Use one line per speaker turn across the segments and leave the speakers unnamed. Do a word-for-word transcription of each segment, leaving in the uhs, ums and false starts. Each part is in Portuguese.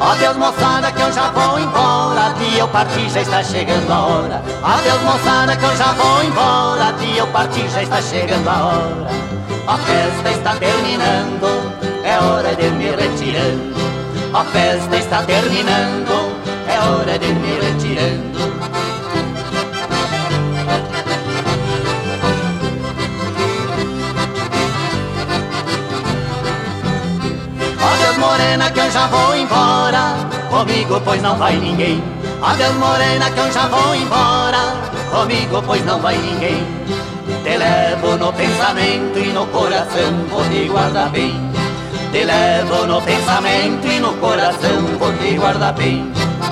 Adeus moçada que eu já vou embora, de eu partir já está chegando a hora. Adeus moçada que eu já vou embora, de eu partir já está chegando a hora. A festa está terminando, é hora de me retirando. A festa está terminando, é hora de me retirando. Adeus morena que eu já vou embora, comigo pois não vai ninguém. Adeus morena que eu já vou embora, comigo pois não vai ninguém. Te levo no pensamento e no coração, vou te guardar bem. Te levo no pensamento e no coração, vou te guardar bem.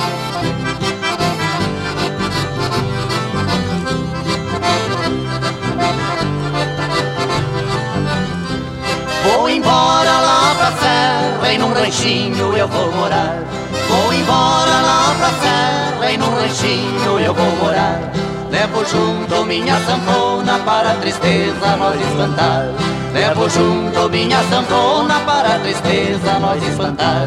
Vou embora lá pra serra e num ranchinho eu vou morar. Vou embora lá pra serra e num ranchinho eu vou morar. Levo junto minha sanfona para a tristeza nós espantar. Levo junto minha sanfona para a tristeza nós espantar.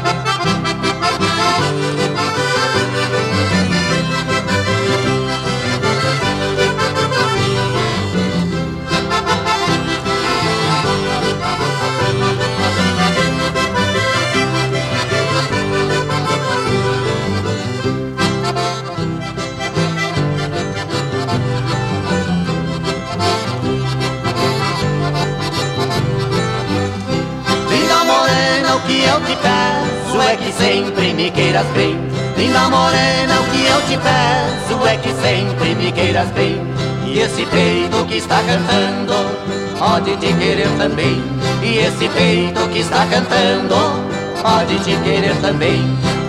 Que eu te peço é que sempre me queiras bem. Linda morena, o que eu te peço é que sempre me queiras bem. E esse peito que está cantando pode te querer também. E esse peito que está cantando pode te querer também.